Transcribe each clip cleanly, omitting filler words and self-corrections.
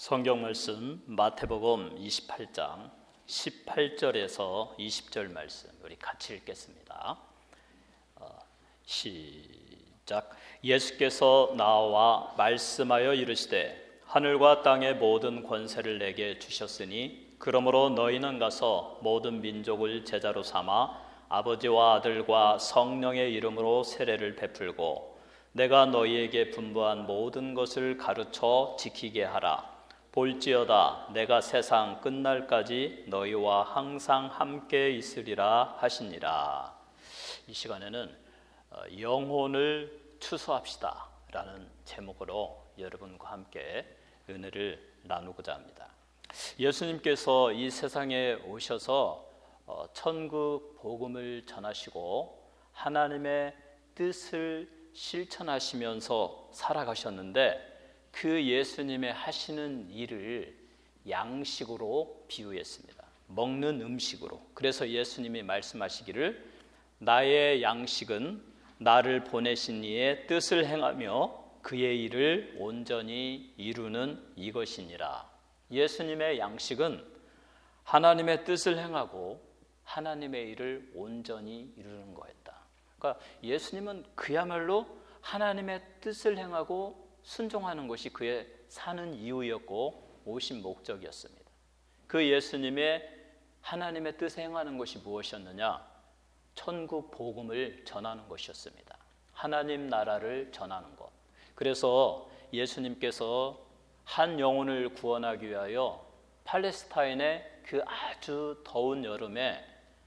성경 말씀 마태복음 28장 18절에서 20절 말씀 우리 같이 읽겠습니다. 시작. 예수께서 나와 말씀하여 이르시되 하늘과 땅의 모든 권세를 내게 주셨으니 그러므로 너희는 가서 모든 민족을 제자로 삼아 아버지와 아들과 성령의 이름으로 세례를 베풀고 내가 너희에게 분부한 모든 것을 가르쳐 지키게 하라. 볼지어다 내가 세상 끝날까지 너희와 항상 함께 있으리라 하시니라. 이 시간에는 영혼을 추수합시다 라는 제목으로 여러분과 함께 은혜를 나누고자 합니다. 예수님께서 이 세상에 오셔서 천국 복음을 전하시고 하나님의 뜻을 실천하시면서 살아가셨는데 그 예수님의 하시는 일을 양식으로 비유했습니다. 먹는 음식으로. 그래서 예수님이 말씀하시기를 나의 양식은 나를 보내신 이의 뜻을 행하며 그의 일을 온전히 이루는 이것이니라. 예수님의 양식은 하나님의 뜻을 행하고 하나님의 일을 온전히 이루는 거였다. 그러니까 예수님은 그야말로 하나님의 뜻을 행하고 순종하는 것이 그의 사는 이유였고 오신 목적이었습니다. 그 예수님의 하나님의 뜻을 행하는 것이 무엇이었느냐? 천국 복음을 전하는 것이었습니다. 하나님 나라를 전하는 것. 그래서 예수님께서 한 영혼을 구원하기 위하여 팔레스타인의 그 아주 더운 여름에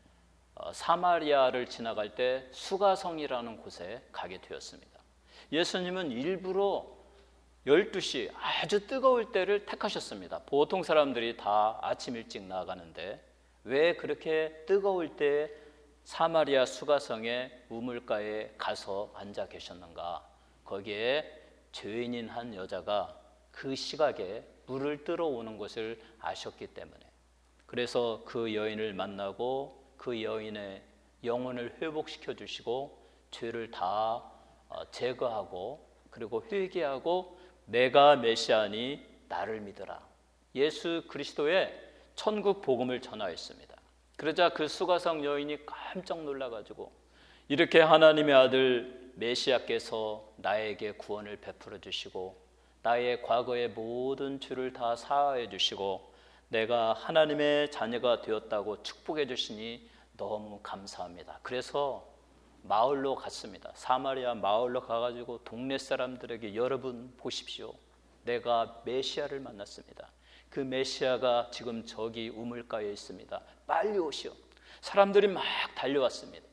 사마리아를 지나갈 때 수가성이라는 곳에 가게 되었습니다. 예수님은 일부러 12시 아주 뜨거울 때를 택하셨습니다. 보통 사람들이 다 아침 일찍 나가는데 왜 그렇게 뜨거울 때 사마리아 수가성의 우물가에 가서 앉아 계셨는가? 거기에 죄인인 한 여자가 그 시각에 물을 뜨러 오는 것을 아셨기 때문에, 그래서 그 여인을 만나고 그 여인의 영혼을 회복시켜 주시고 죄를 다 제거하고 그리고 회개하고 내가 메시아니 나를 믿어라. 예수 그리스도의 천국 복음을 전하였습니다. 그러자 그 수가성 여인이 깜짝 놀라가지고 이렇게 하나님의 아들 메시아께서 나에게 구원을 베풀어 주시고 나의 과거의 모든 죄를 다 사하여 주시고 내가 하나님의 자녀가 되었다고 축복해 주시니 너무 감사합니다. 그래서 마을로 갔습니다. 사마리아 마을로 가가지고 동네 사람들에게 여러분 보십시오. 내가 메시아를 만났습니다. 그 메시아가 지금 저기 우물가에 있습니다. 빨리 오시오. 사람들이 막 달려왔습니다.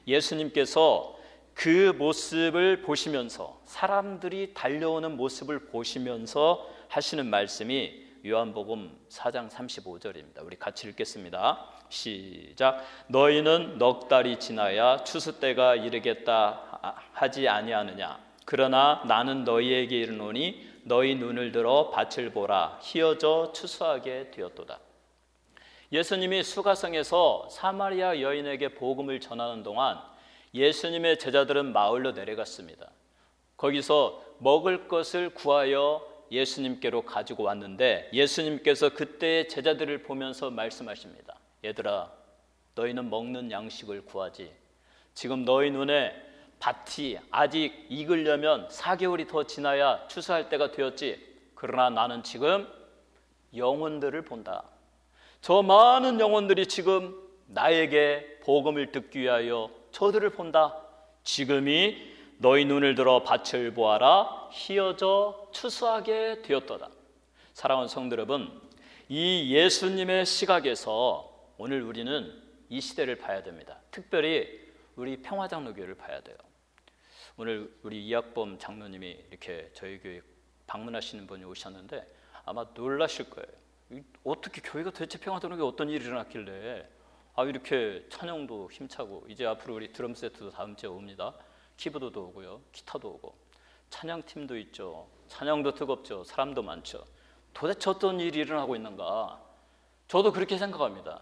예수님께서 그 모습을 보시면서 사람들이 달려오는 모습을 보시면서 하시는 말씀이 요한복음 4장 35절입니다. 우리 같이 읽겠습니다. 시작. 너희는 넉 달이 지나야 추수 때가 이르겠다 하지 아니하느냐? 그러나 나는 너희에게 이르노니 너희 눈을 들어 밭을 보라. 희어져 추수하게 되었도다. 예수님이 수가성에서 사마리아 여인에게 복음을 전하는 동안 예수님의 제자들은 마을로 내려갔습니다. 거기서 먹을 것을 구하여 예수님께로 가지고 왔는데 예수님께서 그때의 제자들을 보면서 말씀하십니다. 얘들아, 너희는 먹는 양식을 구하지. 지금 너희 눈에 밭이 아직 익으려면 4개월이 더 지나야 추수할 때가 되었지. 그러나 나는 지금 영혼들을 본다. 저 많은 영혼들이 지금 나에게 복음을 듣기 위하여 저들을 본다. 지금이 너희 눈을 들어 밭을 보아라. 희어져 추수하게 되었도다. 사랑하는 성도 여러분, 이 예수님의 시각에서 오늘 우리는 이 시대를 봐야 됩니다. 특별히 우리 평화장로교회를 봐야 돼요. 오늘 우리 이학범 장로님이 이렇게 저희 교회 방문하시는 분이 오셨는데 아마 놀라실 거예요. 어떻게 교회가 도대체 평화장로교회 어떤 일이 일어났길래 이렇게 찬양도 힘차고, 이제 앞으로 우리 드럼 세트도 다음 주에 옵니다. 키보드도 오고요, 기타도 오고, 찬양팀도 있죠. 찬양도 뜨겁죠. 사람도 많죠. 도대체 어떤 일이 일어나고 있는가? 저도 그렇게 생각합니다.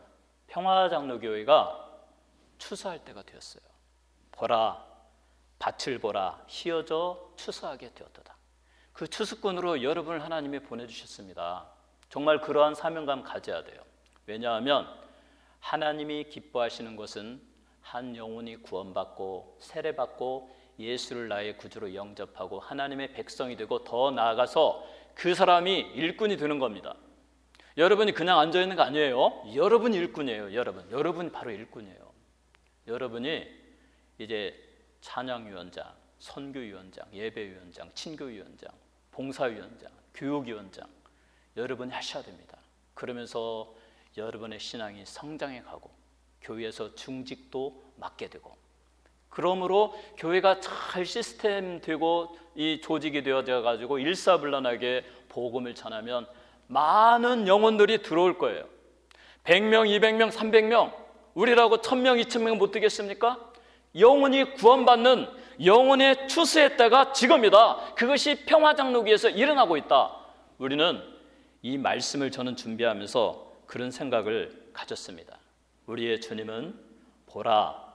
평화장로교회가 추수할 때가 되었어요. 보라, 밭을 보라, 희어져 추수하게 되었도다. 그 추수꾼으로 여러분을 하나님이 보내주셨습니다. 정말 그러한 사명감 가져야 돼요. 왜냐하면 하나님이 기뻐하시는 것은 한 영혼이 구원받고 세례받고 예수를 나의 구주로 영접하고 하나님의 백성이 되고 더 나아가서 그 사람이 일꾼이 되는 겁니다. 여러분이 그냥 앉아있는 거 아니에요. 여러분이 일꾼이에요. 여러분이 바로 일꾼이에요. 여러분이 이제 찬양위원장, 선교위원장, 예배위원장, 친교위원장, 봉사위원장, 교육위원장 여러분이 하셔야 됩니다. 그러면서 여러분의 신앙이 성장해 가고 교회에서 중직도 맡게 되고, 그러므로 교회가 잘 시스템 되고 이 조직이 되어져 가지고 일사불란하게 복음을 전하면 많은 영혼들이 들어올 거예요. 100명, 200명, 300명, 우리라고 1000명, 2000명 못 되겠습니까? 영혼이 구원받는 영혼의 추수의 때가 지금이다. 그것이 평화장로교에서 일어나고 있다. 우리는 이 말씀을 저는 준비하면서 그런 생각을 가졌습니다. 우리의 주님은 보라,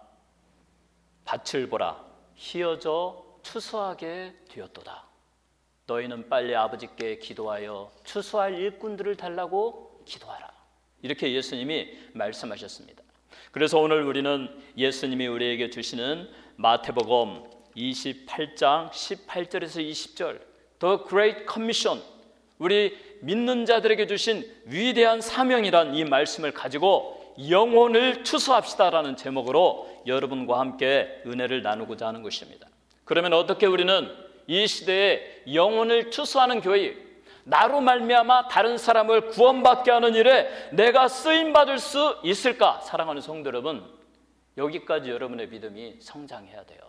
밭을 보라, 희어져 추수하게 되었도다. 너희는 빨리 아버지께 기도하여 추수할 일꾼들을 달라고 기도하라. 이렇게 예수님이 말씀하셨습니다. 그래서 오늘 우리는 예수님이 우리에게 주시는 마태복음 28장 18절에서 20절 The Great Commission, 우리 믿는 자들에게 주신 위대한 사명이란 이 말씀을 가지고 영혼을 추수합시다라는 제목으로 여러분과 함께 은혜를 나누고자 하는 것입니다. 그러면 어떻게 우리는 이 시대에 영혼을 추수하는 교회, 나로 말미암아 다른 사람을 구원받게 하는 일에 내가 쓰임받을 수 있을까? 사랑하는 성도 여러분, 여기까지 여러분의 믿음이 성장해야 돼요.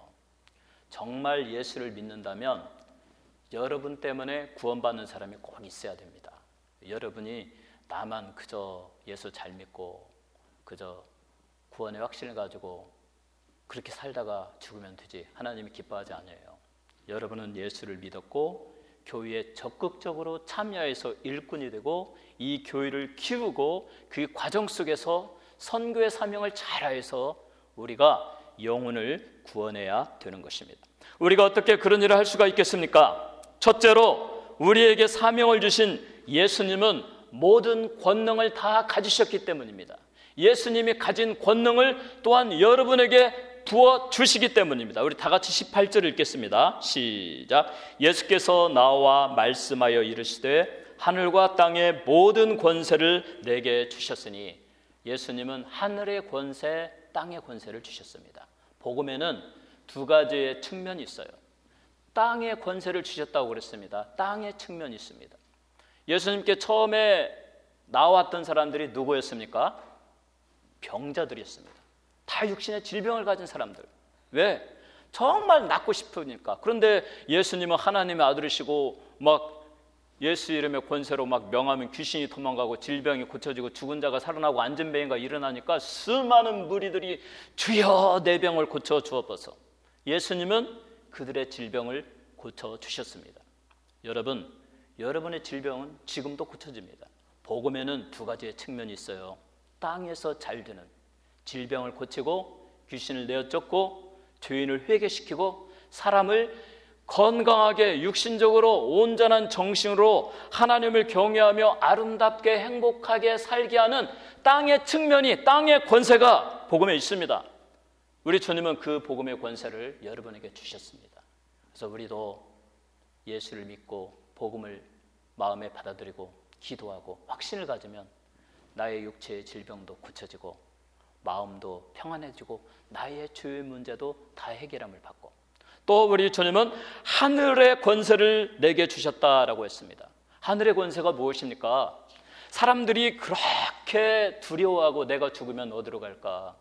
정말 예수를 믿는다면 여러분 때문에 구원받는 사람이 꼭 있어야 됩니다. 여러분이 나만 그저 예수 잘 믿고 그저 구원의 확신을 가지고 그렇게 살다가 죽으면 되지 하나님이 기뻐하지 않아요. 여러분은 예수를 믿었고 교회에 적극적으로 참여해서 일꾼이 되고 이 교회를 키우고 그 과정 속에서 선교의 사명을 잘해서 우리가 영혼을 구원해야 되는 것입니다. 우리가 어떻게 그런 일을 할 수가 있겠습니까? 첫째로 우리에게 사명을 주신 예수님은 모든 권능을 다 가지셨기 때문입니다. 예수님이 가진 권능을 또한 여러분에게 부어주시기 때문입니다. 우리 다 같이 18절 읽겠습니다. 시작. 예수께서 나와 말씀하여 이르시되 하늘과 땅의 모든 권세를 내게 주셨으니, 예수님은 하늘의 권세, 땅의 권세를 주셨습니다. 복음에는 두 가지의 측면이 있어요. 땅의 권세를 주셨다고 그랬습니다. 땅의 측면이 있습니다. 예수님께 처음에 나왔던 사람들이 누구였습니까? 병자들이었습니다. 다 육신의 질병을 가진 사람들. 왜? 정말 낫고 싶으니까. 그런데 예수님은 하나님의 아들이시고 막 예수 이름의 권세로 막 명하면 귀신이 도망가고 질병이 고쳐지고 죽은 자가 살아나고 앉은 병이가 일어나니까 수많은 무리들이 주여 내 병을 고쳐 주옵소서. 예수님은 그들의 질병을 고쳐 주셨습니다. 여러분, 여러분의 질병은 지금도 고쳐집니다. 복음에는 두 가지의 측면이 있어요. 땅에서 잘 되는 질병을 고치고 귀신을 내어 쫓고 죄인을 회개시키고 사람을 건강하게 육신적으로 온전한 정신으로 하나님을 경외하며 아름답게 행복하게 살게 하는 땅의 측면이, 땅의 권세가 복음에 있습니다. 우리 주님은 그 복음의 권세를 여러분에게 주셨습니다. 그래서 우리도 예수를 믿고 복음을 마음에 받아들이고 기도하고 확신을 가지면 나의 육체의 질병도 고쳐지고 마음도 평안해지고 나의 죄의 문제도 다 해결함을 받고, 또 우리 주님은 하늘의 권세를 내게 주셨다라고 했습니다. 하늘의 권세가 무엇입니까? 사람들이 그렇게 두려워하고 내가 죽으면 어디로 갈까?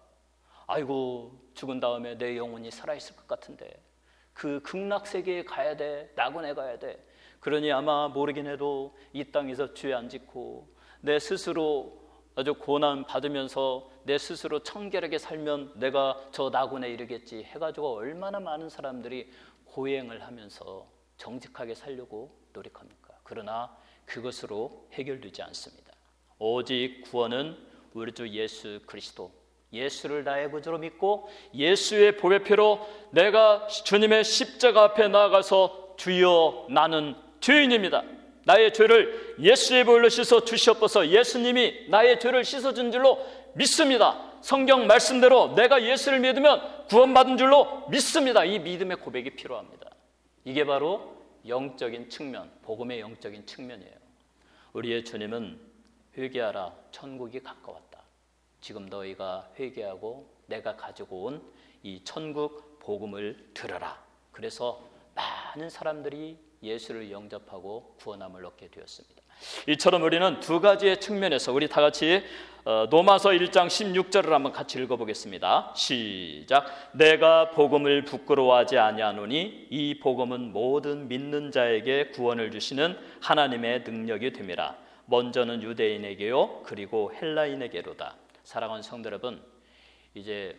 아이고, 죽은 다음에 내 영혼이 살아있을 것 같은데 그 극락세계에 가야 돼, 낙원에 가야 돼. 그러니 아마 모르긴 해도 이 땅에서 죄 안 짓고 내 스스로 아주 고난 받으면서 내 스스로 청결하게 살면 내가 저 낙원에 이르겠지 해가지고 얼마나 많은 사람들이 고행을 하면서 정직하게 살려고 노력합니까? 그러나 그것으로 해결되지 않습니다. 오직 구원은 우리 주 예수 그리스도, 예수를 나의 구주로 믿고 예수의 보배피로 내가 주님의 십자가 앞에 나아가서 주여 나는 죄인입니다. 나의 죄를 예수의 보혈로 씻어 주시옵소서. 예수님이 나의 죄를 씻어준 줄로 믿습니다. 성경 말씀대로 내가 예수를 믿으면 구원받은 줄로 믿습니다. 이 믿음의 고백이 필요합니다. 이게 바로 영적인 측면, 복음의 영적인 측면이에요. 우리의 주님은 회개하라, 천국이 가까웠다. 지금 너희가 회개하고 내가 가지고 온 이 천국 복음을 들어라. 그래서 많은 사람들이 예수를 영접하고 구원함을 얻게 되었습니다. 이처럼 우리는 두 가지의 측면에서 우리 다 같이 로마서 1장 16절을 한번 같이 읽어보겠습니다. 시작. 내가 복음을 부끄러워하지 아니하노니 이 복음은 모든 믿는 자에게 구원을 주시는 하나님의 능력이 됨이라. 먼저는 유대인에게요 그리고 헬라인에게로다. 사랑하는 성도 여러분, 이제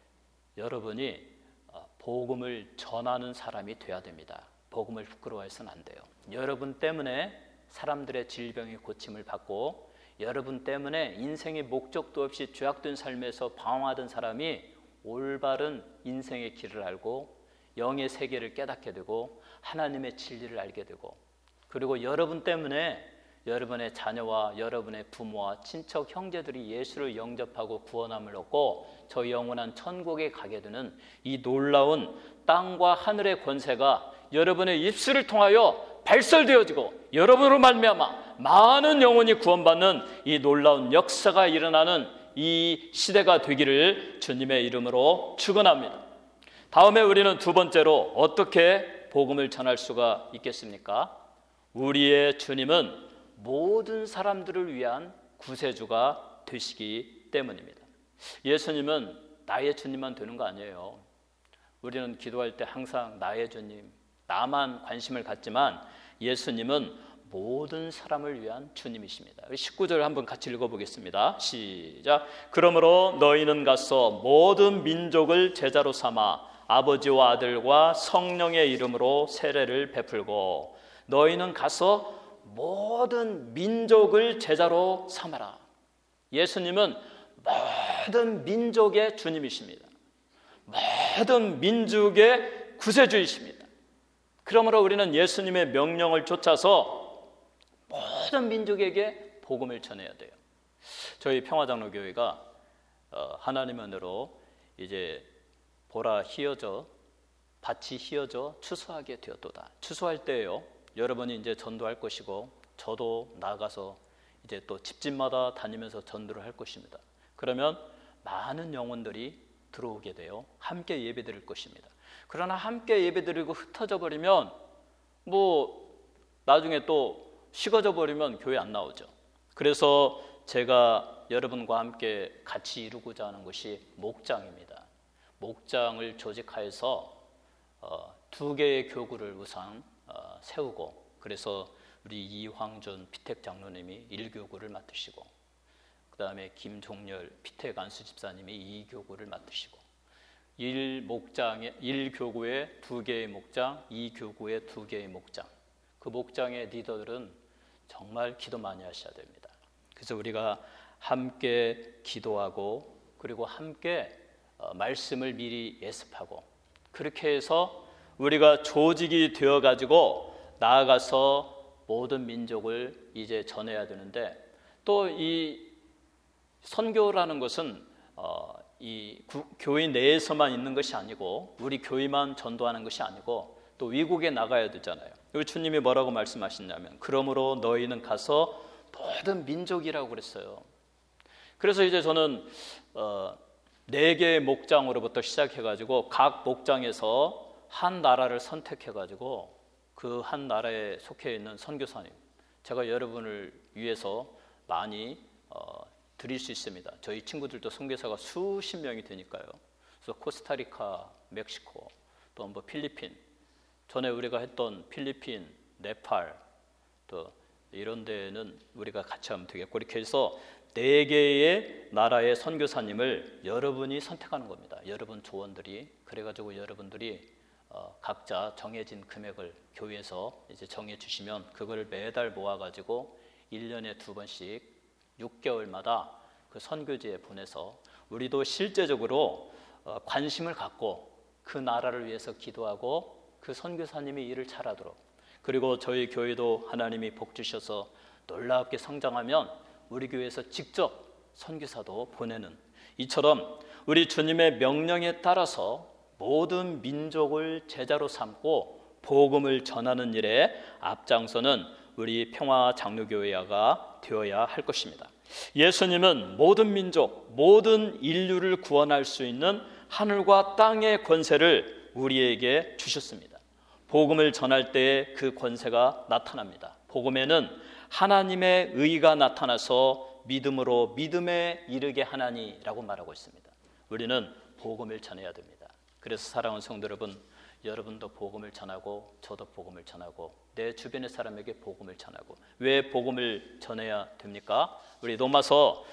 여러분이 복음을 전하는 사람이 돼야 됩니다. 복음을 부끄러워해서는 안 돼요. 여러분 때문에 사람들의 질병이 고침을 받고, 여러분 때문에 인생의 목적도 없이 죄악된 삶에서 방황하던 사람이 올바른 인생의 길을 알고 영의 세계를 깨닫게 되고 하나님의 진리를 알게 되고, 그리고 여러분 때문에 여러분의 자녀와 여러분의 부모와 친척 형제들이 예수를 영접하고 구원함을 얻고 저 영원한 천국에 가게 되는 이 놀라운 땅과 하늘의 권세가 여러분의 입술을 통하여 발설되어지고 여러분으로 말미암아 많은 영혼이 구원받는 이 놀라운 역사가 일어나는 이 시대가 되기를 주님의 이름으로 축원합니다. 다음에 우리는 두 번째로 어떻게 복음을 전할 수가 있겠습니까? 우리의 주님은 모든 사람들을 위한 구세주가 되시기 때문입니다. 예수님은 나의 주님만 되는 거 아니에요. 우리는 기도할 때 항상 나의 주님, 나만 관심을 갖지만 예수님은 모든 사람을 위한 주님이십니다. 19절 한번 같이 읽어보겠습니다. 시작. 그러므로 너희는 가서 모든 민족을 제자로 삼아 아버지와 아들과 성령의 이름으로 세례를 베풀고, 너희는 가서 모든 민족을 제자로 삼아라. 예수님은 모든 민족의 주님이십니다. 모든 민족의 구세주이십니다. 그러므로 우리는 예수님의 명령을 쫓아서 모든 민족에게 복음을 전해야 돼요. 저희 평화장로교회가 하나님 은혜로 이제 보라 희어져 밭이 희어져 추수하게 되었도다. 추수할 때예요. 여러분이 이제 전도할 것이고 저도 나가서 이제 또 집집마다 다니면서 전도를 할 것입니다. 그러면 많은 영혼들이 들어오게 돼요. 함께 예배드릴 것입니다. 그러나 함께 예배드리고 흩어져 버리면 나중에 또 식어져 버리면 교회 안 나오죠. 그래서 제가 여러분과 함께 같이 이루고자 하는 것이 목장입니다. 목장을 조직하여서 2개의 교구를 우선 세우고, 그래서 우리 이황준 피택 장로님이 1교구를 맡으시고, 그 다음에 김종열 피택 안수 집사님이 2교구를 맡으시고, 1교구에 2개의 목장, 2교구에 2개의 목장. 그 목장의 리더들은 정말 기도 많이 하셔야 됩니다. 그래서 우리가 함께 기도하고, 그리고 함께 말씀을 미리 예습하고, 그렇게 해서 우리가 조직이 되어가지고 나아가서 모든 민족을 이제 전해야 되는데, 또 이 선교라는 것은 이 교회 내에서만 있는 것이 아니고, 우리 교회만 전도하는 것이 아니고 또 외국에 나가야 되잖아요. 우리 주님이 뭐라고 말씀하셨냐면, 그러므로 너희는 가서 모든 민족이라고 그랬어요. 그래서 이제 저는 4개의 목장으로부터 시작해가지고 각 목장에서 한 나라를 선택해가지고 그 한 나라에 속해 있는 선교사님, 제가 여러분을 위해서 많이 드릴 수 있습니다. 저희 친구들도 선교사가 수십 명이 되니까요. 그래서 코스타리카, 멕시코, 또 필리핀, 전에 우리가 했던 필리핀, 네팔, 또 이런 데는 우리가 같이 하면 되겠고, 이렇게 해서 4개의 나라의 선교사님을 여러분이 선택하는 겁니다. 여러분 조원들이. 그래가지고 여러분들이 각자 정해진 금액을 교회에서 이제 정해 주시면 그걸 매달 모아가지고 1년에 2번씩 6개월마다 그 선교지에 보내서 우리도 실제적으로 관심을 갖고 그 나라를 위해서 기도하고 그 선교사님이 일을 잘하도록, 그리고 저희 교회도 하나님이 복 주셔서 놀랍게 성장하면 우리 교회에서 직접 선교사도 보내는, 이처럼 우리 주님의 명령에 따라서 모든 민족을 제자로 삼고 복음을 전하는 일에 앞장서는 우리 평화장로교회가 되어야 할 것입니다. 예수님은 모든 민족, 모든 인류를 구원할 수 있는 하늘과 땅의 권세를 우리에게 주셨습니다. 복음을 전할 때에 그 권세가 나타납니다. 복음에는 하나님의 의가 나타나서 믿음으로 믿음에 이르게 하나니라고 말하고 있습니다. 우리는 복음을 전해야 됩니다. 그래서 사랑하는 성도 여러분, 여러분도 복음을 전하고 저도 복음을 전하고 내 주변의 사람에게 복음을 전하고. 왜 복음을 전해야 됩니까? 우리 로마서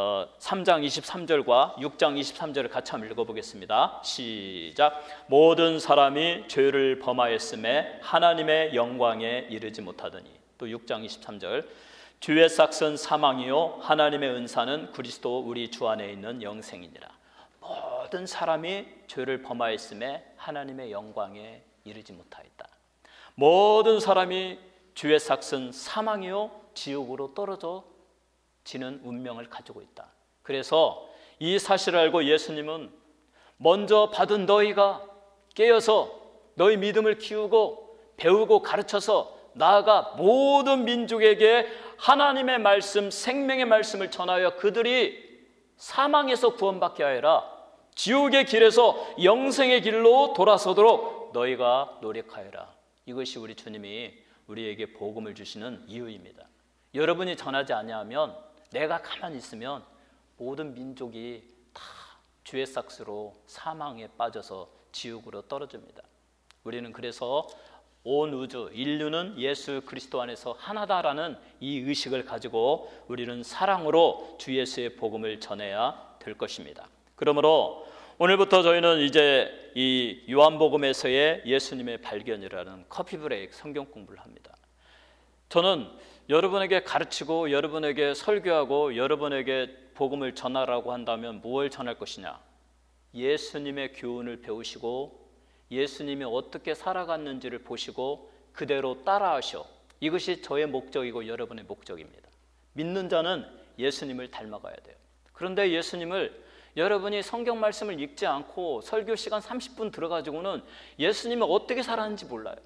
3장 23절과 6장 23절을 같이 한번 읽어보겠습니다. 시작. 모든 사람이 죄를 범하였음에 하나님의 영광에 이르지 못하더니. 또 6장 23절. 죄의 삭은 사망이요 하나님의 은사는 그리스도 우리 주 안에 있는 영생이니라. 모든 사람이 죄를 범하였음에 하나님의 영광에 이르지 못하였다. 모든 사람이 죄의 삭은 사망이요 지옥으로 떨어져 지는 운명을 가지고 있다. 그래서 이 사실을 알고 예수님은 먼저 받은 너희가 깨어서 너희 믿음을 키우고 배우고 가르쳐서 나아가 모든 민족에게 하나님의 말씀, 생명의 말씀을 전하여 그들이 사망에서 구원받게 하여라, 지옥의 길에서 영생의 길로 돌아서도록 너희가 노력하여라. 이것이 우리 주님이 우리에게 복음을 주시는 이유입니다. 여러분이 전하지 아니하면, 내가 가만히 있으면 모든 민족이 다 죄의 삭스로 사망에 빠져서 지옥으로 떨어집니다. 우리는 그래서 온 우주, 인류는 예수 그리스도 안에서 하나다라는 이 의식을 가지고 우리는 사랑으로 주 예수의 복음을 전해야 될 것입니다. 그러므로 오늘부터 저희는 이제 이 요한복음에서의 예수님의 발견이라는 커피 브레이크 성경 공부를 합니다. 저는 여러분에게 가르치고 여러분에게 설교하고 여러분에게 복음을 전하라고 한다면 무엇을 전할 것이냐? 예수님의 교훈을 배우시고 예수님이 어떻게 살아갔는지를 보시고 그대로 따라하셔. 이것이 저의 목적이고 여러분의 목적입니다. 믿는 자는 예수님을 닮아가야 돼요. 그런데 예수님을 여러분이 성경 말씀을 읽지 않고 설교 시간 30분 들어가지고는 예수님이 어떻게 살았는지 몰라요.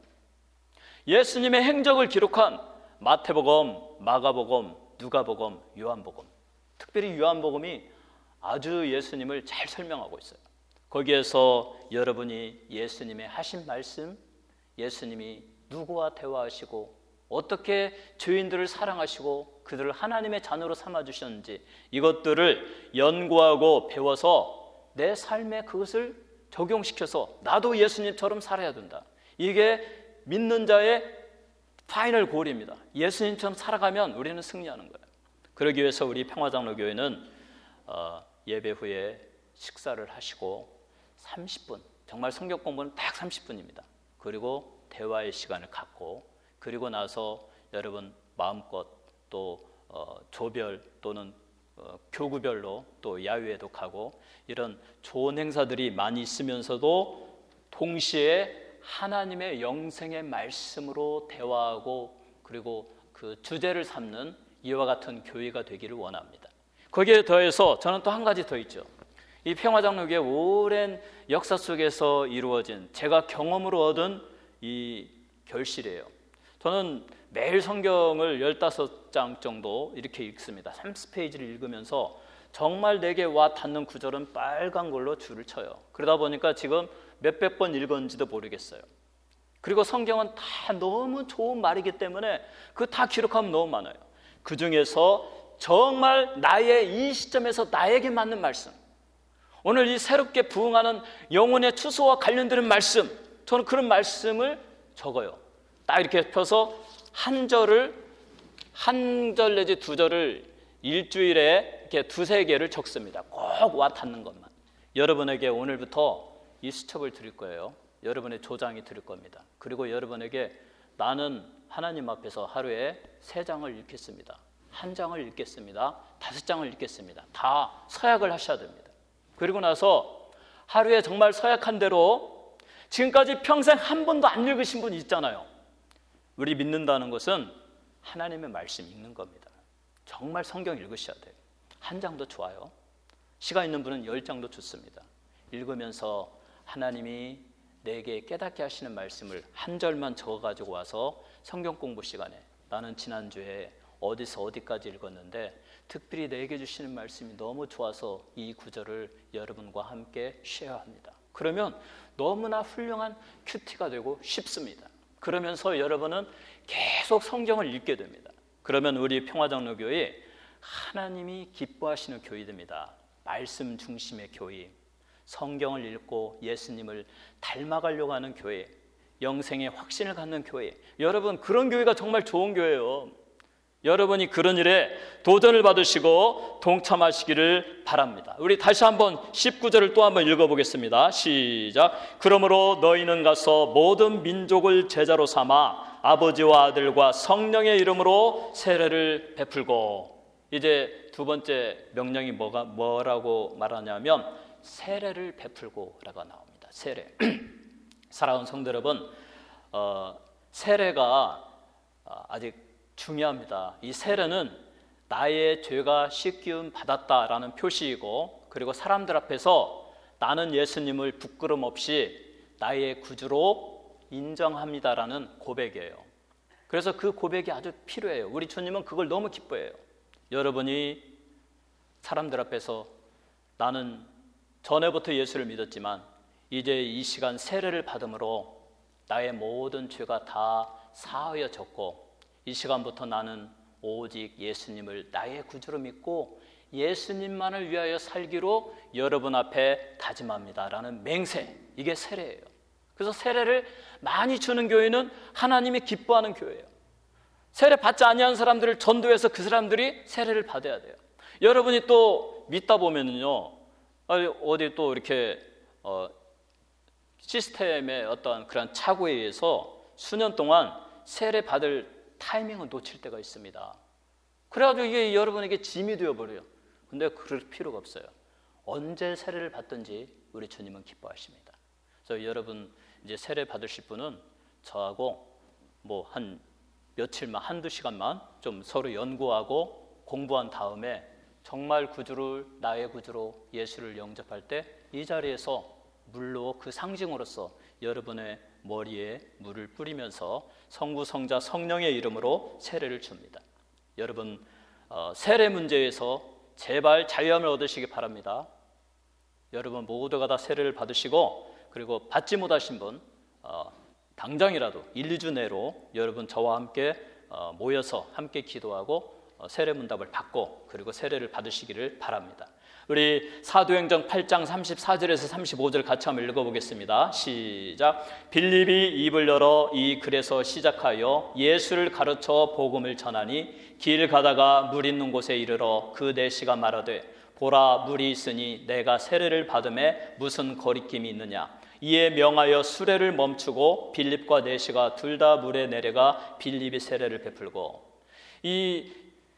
예수님의 행적을 기록한 마태복음, 마가복음, 누가복음, 요한복음, 특별히 요한복음이 아주 예수님을 잘 설명하고 있어요. 거기에서 여러분이 예수님의 하신 말씀, 예수님이 누구와 대화하시고 어떻게 죄인들을 사랑하시고 그들을 하나님의 자녀로 삼아주셨는지 이것들을 연구하고 배워서 내 삶에 그것을 적용시켜서 나도 예수님처럼 살아야 된다. 이게 믿는 자의 파이널 골입니다. 예수님처럼 살아가면 우리는 승리하는 거예요. 그러기 위해서 우리 평화장로교회는 예배 후에 식사를 하시고 30분, 정말 성경 공부는 딱 30분입니다. 그리고 대화의 시간을 갖고 그리고 나서 여러분 마음껏 또 조별 또는 교구별로 또 야유회도 가고 이런 좋은 행사들이 많이 있으면서도 동시에 하나님의 영생의 말씀으로 대화하고 그리고 그 주제를 삼는 이와 같은 교회가 되기를 원합니다. 거기에 더해서 저는 또 한 가지 더 있죠. 이 평화장로교회 오랜 역사 속에서 이루어진 제가 경험으로 얻은 이 결실이에요. 저는 매일 성경을 15장 정도 이렇게 읽습니다. 30페이지를 읽으면서 정말 내게 와 닿는 구절은 빨간 걸로 줄을 쳐요. 그러다 보니까 지금 몇백 번 읽었는지도 모르겠어요. 그리고 성경은 다 너무 좋은 말이기 때문에 그거 다 기록하면 너무 많아요. 그 중에서 정말 나의 이 시점에서 나에게 맞는 말씀, 오늘 이 새롭게 부흥하는 영혼의 추수와 관련되는 말씀, 저는 그런 말씀을 적어요. 딱 이렇게 펴서 한 절 내지 두 절을 일주일에 이렇게 두세 개를 적습니다. 꼭 와 닿는 것만. 여러분에게 오늘부터 이 수첩을 드릴 거예요. 여러분의 조장이 드릴 겁니다. 그리고 여러분에게 나는 하나님 앞에서 하루에 3장을 읽겠습니다. 1장을 읽겠습니다. 5장을 읽겠습니다. 다 서약을 하셔야 됩니다. 그리고 나서 하루에 정말 서약한 대로 지금까지 평생 한 번도 안 읽으신 분 있잖아요. 우리 믿는다는 것은 하나님의 말씀 읽는 겁니다. 정말 성경 읽으셔야 돼요. 한 장도 좋아요. 시간 있는 분은 10장도 좋습니다. 읽으면서 하나님이 내게 깨닫게 하시는 말씀을 한 절만 적어가지고 와서 성경 공부 시간에, 나는 지난주에 어디서 어디까지 읽었는데 특별히 내게 주시는 말씀이 너무 좋아서 이 구절을 여러분과 함께 쉐어합니다. 그러면 너무나 훌륭한 큐티가 되고 쉽습니다. 그러면서 여러분은 계속 성경을 읽게 됩니다. 그러면 우리 평화장로교회 하나님이 기뻐하시는 교회 됩니다. 말씀 중심의 교회, 성경을 읽고 예수님을 닮아가려고 하는 교회, 영생의 확신을 갖는 교회. 여러분, 그런 교회가 정말 좋은 교회예요. 여러분이 그런 일에 도전을 받으시고 동참하시기를 바랍니다. 우리 다시 한번 19절을 또 한번 읽어보겠습니다. 시작. 그러므로 너희는 가서 모든 민족을 제자로 삼아 아버지와 아들과 성령의 이름으로 세례를 베풀고, 이제 두 번째 명령이 뭐라고 말하냐면 세례를 베풀고 라고 나옵니다. 세례. 사랑하는 성도 여러분, 세례가 아직 중요합니다. 이 세례는 나의 죄가 씻기움 받았다라는 표시이고, 그리고 사람들 앞에서 나는 예수님을 부끄럼 없이 나의 구주로 인정합니다라는 고백이에요. 그래서 그 고백이 아주 필요해요. 우리 주님은 그걸 너무 기뻐해요. 여러분이 사람들 앞에서 나는 전에부터 예수를 믿었지만 이제 이 시간 세례를 받음으로 나의 모든 죄가 다 사하여졌고, 이 시간부터 나는 오직 예수님을 나의 구주로 믿고 예수님만을 위하여 살기로 여러분 앞에 다짐합니다 라는 맹세, 이게 세례예요. 그래서 세례를 많이 주는 교회는 하나님이 기뻐하는 교회예요. 세례 받지 아니한 사람들을 전도해서 그 사람들이 세례를 받아야 돼요. 여러분이 또 믿다 보면은요, 어디 또 이렇게 시스템의 어떤 그런 착오에 의해서 수년 동안 세례 받을 타이밍을 놓칠 때가 있습니다. 그래가지고 이게 여러분에게 짐이 되어버려요. 근데 그럴 필요가 없어요. 언제 세례를 받든지 우리 주님은 기뻐하십니다. 그래서 여러분 이제 세례 받으실 분은 저하고 뭐 한 며칠만, 한두 시간만 좀 서로 연구하고 공부한 다음에 정말 구주를 나의 구주로 예수를 영접할 때 이 자리에서 물로 그 상징으로서 여러분의 머리에 물을 뿌리면서 성부, 성자, 성령의 이름으로 세례를 줍니다. 여러분, 세례 문제에서 제발 자유함을 얻으시기 바랍니다. 여러분 모두가 다 세례를 받으시고, 그리고 받지 못하신 분 당장이라도 1, 2주 내로 여러분 저와 함께 모여서 함께 기도하고 세례 문답을 받고 그리고 세례를 받으시기를 바랍니다. 우리 사도행전 8장 34절에서 35절 같이 한번 읽어보겠습니다. 시작. 빌립이 입을 열어 이 글에서 시작하여 예수를 가르쳐 복음을 전하니 길 가다가 물 있는 곳에 이르러 그 내시가 말하되 보라 물이 있으니 내가 세례를 받음에 무슨 거리낌이 있느냐. 이에 명하여 수레를 멈추고 빌립과 내시가 둘 다 물에 내려가 빌립이 세례를 베풀고, 이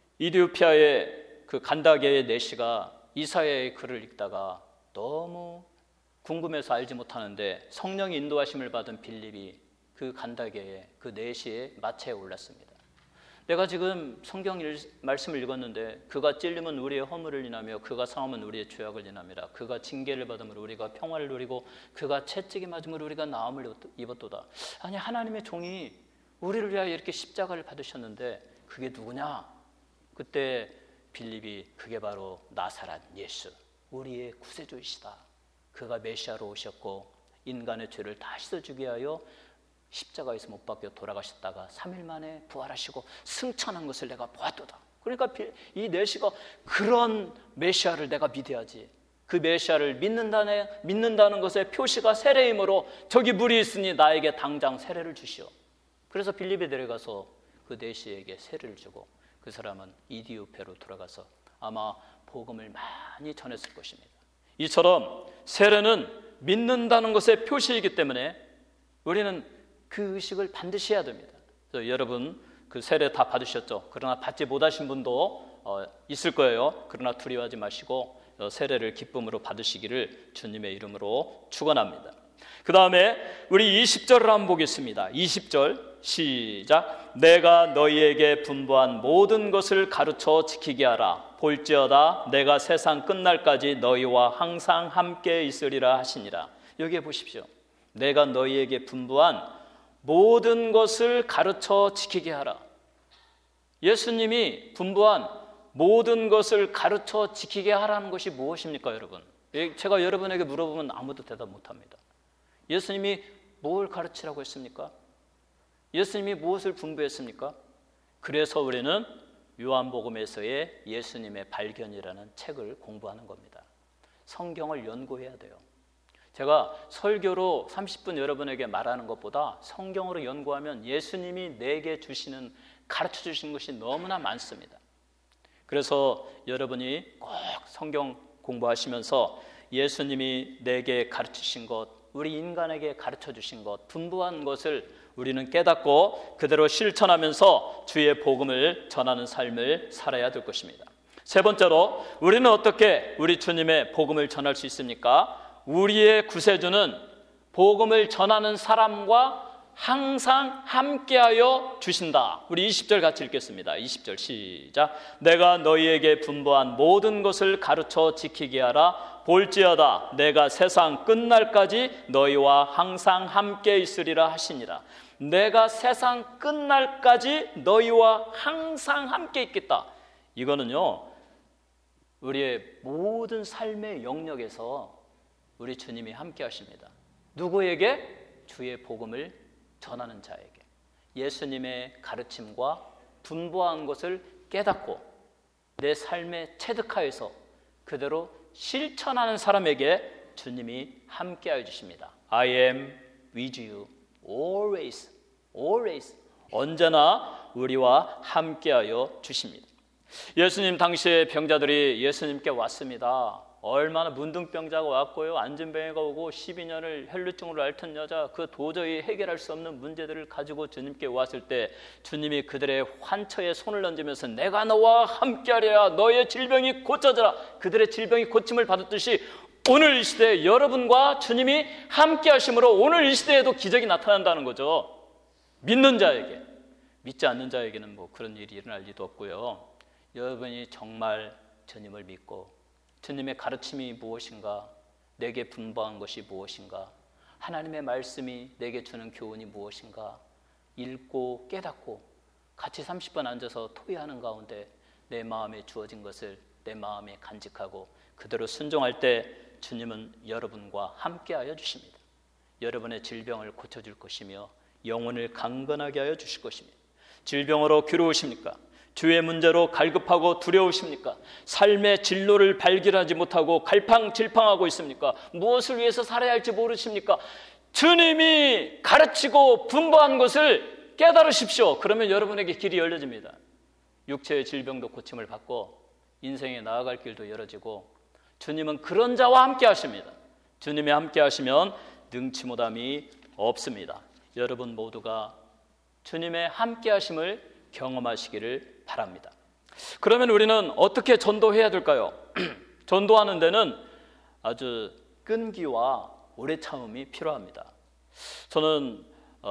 이디오피아의 그 간다게의 내시가 이사야의 글을 읽다가 너무 궁금해서 알지 못하는데 성령의 인도하심을 받은 빌립이 그 간다게의 그 내시의 마차에 올랐습니다. 내가 지금 성경 말씀을 읽었는데 그가 찔림은 우리의 허물을 인하며 그가 상함은 우리의 죄악을 인함이라. 그가 징계를 받음으로 우리가 평화를 누리고 그가 채찍이 맞음으로 우리가 나음을 입었도다. 아니, 하나님의 종이 우리를 위하여 이렇게 십자가를 받으셨는데 그게 누구냐? 그때 빌립이 그게 바로 나사렛 예수, 우리의 구세주이시다. 그가 메시아로 오셨고 인간의 죄를 다 씻어주게 하여 십자가에서 못 박혀 돌아가셨다가 3일 만에 부활하시고 승천한 것을 내가 보았도다. 그러니까 이 내시가 그런 메시아를 내가 믿어야지. 그 메시아를 믿는다는 것의 표시가 세례이므로 저기 물이 있으니 나에게 당장 세례를 주시오. 그래서 빌립에 데려가서 그 내시에게 세례를 주고 그 사람은 이디오피아로 돌아가서 아마 복음을 많이 전했을 것입니다. 이처럼 세례는 믿는다는 것의 표시이기 때문에 우리는 그 의식을 반드시 해야 됩니다. 여러분 그 세례 다 받으셨죠? 그러나 받지 못하신 분도 있을 거예요. 그러나 두려워하지 마시고 세례를 기쁨으로 받으시기를 주님의 이름으로 축원합니다. 그 다음에 우리 20절을 한번 보겠습니다. 20절 시작. 내가 너희에게 분부한 모든 것을 가르쳐 지키게 하라. 볼지어다 내가 세상 끝날까지 너희와 항상 함께 있으리라 하시니라. 여기에 보십시오. 내가 너희에게 분부한 모든 것을 가르쳐 지키게 하라. 예수님이 분부한 모든 것을 가르쳐 지키게 하라는 것이 무엇입니까, 여러분? 제가 여러분에게 물어보면 아무도 대답 못합니다. 예수님이 뭘 가르치라고 했습니까? 예수님이 무엇을 분부했습니까? 그래서 우리는 요한복음에서의 예수님의 발견이라는 책을 공부하는 겁니다. 성경을 연구해야 돼요. 제가 설교로 30분 여러분에게 말하는 것보다 성경으로 연구하면 예수님이 내게 주시는, 가르쳐 주신 것이 너무나 많습니다. 그래서 여러분이 꼭 성경 공부하시면서 예수님이 내게 가르치신 것, 우리 인간에게 가르쳐 주신 것, 분부한 것을 우리는 깨닫고 그대로 실천하면서 주의 복음을 전하는 삶을 살아야 될 것입니다. 세 번째로, 우리는 어떻게 우리 주님의 복음을 전할 수 있습니까? 우리의 구세주는 복음을 전하는 사람과 항상 함께하여 주신다. 우리 20절 같이 읽겠습니다. 20절 시작. 내가 너희에게 분부한 모든 것을 가르쳐 지키게 하라. 볼지어다 내가 세상 끝날까지 너희와 항상 함께 있으리라 하시니라. 내가 세상 끝날까지 너희와 항상 함께 있겠다. 이거는요, 우리의 모든 삶의 영역에서 우리 주님이 함께 하십니다. 누구에게? 주의 복음을 전하는 자에게. 예수님의 가르침과 분부한 것을 깨닫고 내 삶에 체득하여서 그대로 실천하는 사람에게 주님이 함께하여 주십니다. I am with you always, always. 언제나 우리와 함께하여 주십니다. 예수님 당시에 병자들이 예수님께 왔습니다. 얼마나 문둥병자가 왔고요, 안진뱅이가 오고 12년을 혈루증으로 앓던 여자, 그 도저히 해결할 수 없는 문제들을 가지고 주님께 왔을 때 주님이 그들의 환처에 손을 얹으면서 내가 너와 함께하리라, 너의 질병이 고쳐져라. 그들의 질병이 고침을 받았듯이 오늘 이 시대에 여러분과 주님이 함께 하심으로 오늘 이 시대에도 기적이 나타난다는 거죠. 믿는 자에게. 믿지 않는 자에게는 뭐 그런 일이 일어날 리도 없고요. 여러분이 정말 주님을 믿고 주님의 가르침이 무엇인가, 내게 분부한 것이 무엇인가, 하나님의 말씀이 내게 주는 교훈이 무엇인가 읽고 깨닫고 같이 30분 앉아서 토의하는 가운데 내 마음에 주어진 것을 내 마음에 간직하고 그대로 순종할 때 주님은 여러분과 함께하여 주십니다. 여러분의 질병을 고쳐줄 것이며 영혼을 강건하게 하여 주실 것입니다. 질병으로 괴로우십니까? 주의 문제로 갈급하고 두려우십니까? 삶의 진로를 발견하지 못하고 갈팡질팡하고 있습니까? 무엇을 위해서 살아야 할지 모르십니까? 주님이 가르치고 분부한 것을 깨달으십시오. 그러면 여러분에게 길이 열려집니다. 육체의 질병도 고침을 받고 인생에 나아갈 길도 열어지고 주님은 그런 자와 함께 하십니다. 주님이 함께 하시면 능치 못함이 없습니다. 여러분 모두가 주님의 함께 하심을 경험하시기를 바랍니다. 그러면 우리는 어떻게 전도해야 될까요? 전도하는 데는 아주 끈기와 오래 참음이 필요합니다. 저는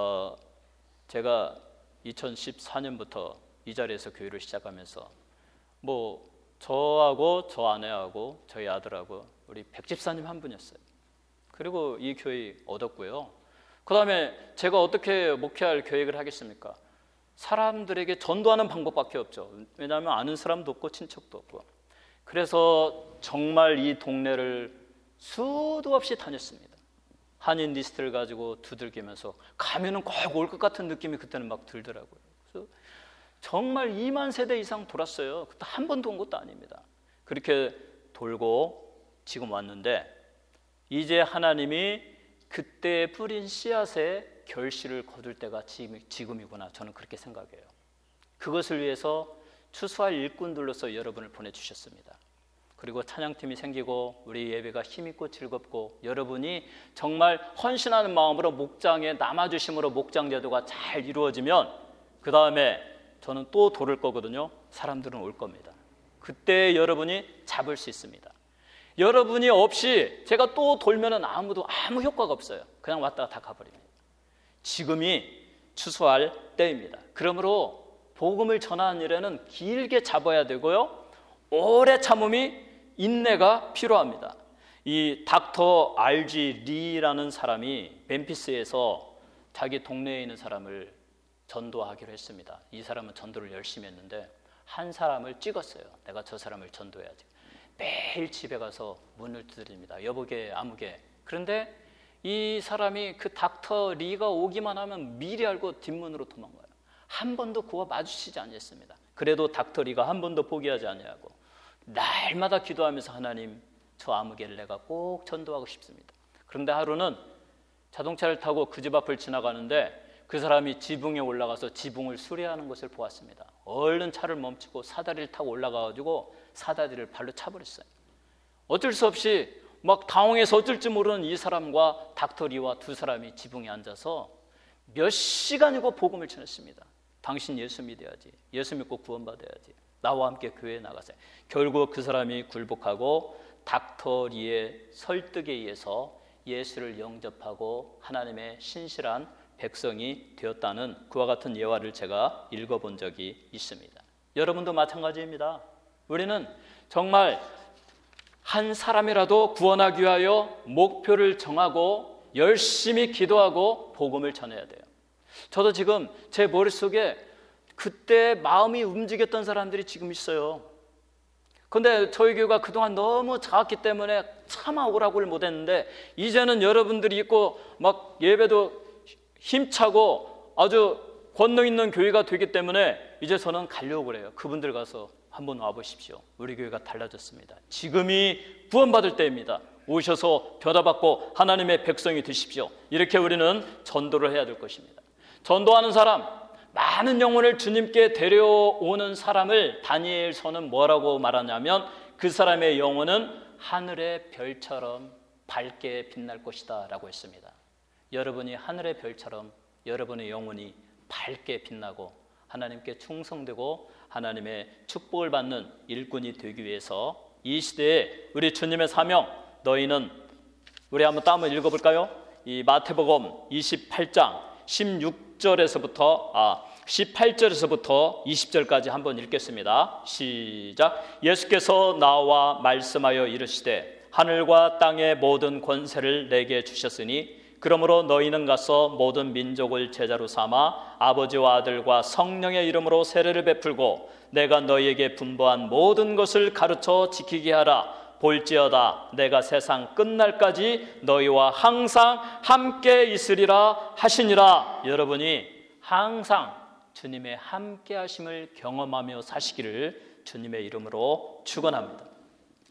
제가 2014년부터 이 자리에서 교회를 시작하면서 뭐 저하고 저 아내하고 저희 아들하고 우리 백집사님 한 분이었어요. 그리고 이 교회 얻었고요. 그 다음에 제가 어떻게 목회할 계획을 하겠습니까? 사람들에게 전도하는 방법밖에 없죠. 왜냐하면 아는 사람도 없고 친척도 없고. 그래서 정말 이 동네를 수도 없이 다녔습니다. 한인 리스트를 가지고 두들기면서 가면은 꼭 올 것 같은 느낌이 그때는 막 들더라고요. 그래서 정말 2만 세대 이상 돌았어요. 그때 한 번도 온 것도 아닙니다. 그렇게 돌고 지금 왔는데 이제 하나님이 그때 뿌린 씨앗에 결실을 거둘 때가 지금이구나, 저는 그렇게 생각해요. 그것을 위해서 추수할 일꾼들로서 여러분을 보내주셨습니다. 그리고 찬양팀이 생기고 우리 예배가 힘있고 즐겁고 여러분이 정말 헌신하는 마음으로 목장에 남아주심으로 목장 제도가 잘 이루어지면 그 다음에 저는 또 돌을 거거든요. 사람들은 올 겁니다. 그때 여러분이 잡을 수 있습니다. 여러분이 없이 제가 또 돌면은 아무 효과가 없어요. 그냥 왔다가 다 가버립니다. 지금이 추수할 때입니다. 그러므로 복음을 전하는 일에는 길게 잡아야 되고요, 오래 참음이 인내가 필요합니다. 이 닥터 R.G. 리라는 사람이 멤피스에서 자기 동네에 있는 사람을 전도하기로 했습니다. 이 사람은 전도를 열심히 했는데 한 사람을 찍었어요. 내가 저 사람을 전도해야지. 매일 집에 가서 문을 두드립니다. 여보게 아무개. 그런데 이 사람이 그 닥터 리가 오기만 하면 미리 알고 뒷문으로 도망가요. 한 번도 그와 마주치지 않았습니다. 그래도 닥터 리가 한 번도 포기하지 않냐고 날마다 기도하면서 하나님, 저 아무개를 내가 꼭 전도하고 싶습니다. 그런데 하루는 자동차를 타고 그 집 앞을 지나가는데 그 사람이 지붕에 올라가서 지붕을 수리하는 것을 보았습니다. 얼른 차를 멈추고 사다리를 타고 올라가가지고 사다리를 발로 차버렸어요. 어쩔 수 없이 막 당황해서 어쩔 줄 모르는 이 사람과 닥터 리와 두 사람이 지붕에 앉아서 몇 시간이고 복음을 전했습니다. 당신 예수 믿어야지, 예수 믿고 구원받아야지, 나와 함께 교회에 나가세요. 결국 그 사람이 굴복하고 닥터 리의 설득에 의해서 예수를 영접하고 하나님의 신실한 백성이 되었다는 그와 같은 예화를 제가 읽어본 적이 있습니다. 여러분도 마찬가지입니다. 우리는 정말 한 사람이라도 구원하기 위하여 목표를 정하고 열심히 기도하고 복음을 전해야 돼요. 저도 지금 제 머릿속에 그때 마음이 움직였던 사람들이 지금 있어요. 그런데 저희 교회가 그동안 너무 작았기 때문에 차마 오라고를 못했는데 이제는 여러분들이 있고 막 예배도 힘차고 아주 권능 있는 교회가 되기 때문에 이제 저는 가려고 그래요. 그분들 가서 한번 와보십시오. 우리 교회가 달라졌습니다. 지금이 구원받을 때입니다. 오셔서 변화받고 하나님의 백성이 되십시오. 이렇게 우리는 전도를 해야 될 것입니다. 전도하는 사람, 많은 영혼을 주님께 데려오는 사람을 다니엘서는 뭐라고 말하냐면 그 사람의 영혼은 하늘의 별처럼 밝게 빛날 것이다 라고 했습니다. 여러분이 하늘의 별처럼 여러분의 영혼이 밝게 빛나고 하나님께 충성되고 하나님의 축복을 받는 일꾼이 되기 위해서 이 시대에 우리 주님의 사명, 너희는, 우리 한번 또 한번 읽어볼까요? 이 마태복음 28장 18절에서부터 20절까지 한번 읽겠습니다. 시작. 예수께서 나와 말씀하여 이르시되 하늘과 땅의 모든 권세를 내게 주셨으니 그러므로 너희는 가서 모든 민족을 제자로 삼아 아버지와 아들과 성령의 이름으로 세례를 베풀고 내가 너희에게 분부한 모든 것을 가르쳐 지키게 하라. 볼지어다 내가 세상 끝날까지 너희와 항상 함께 있으리라 하시니라. 여러분이 항상 주님의 함께 하심을 경험하며 사시기를 주님의 이름으로 축원합니다.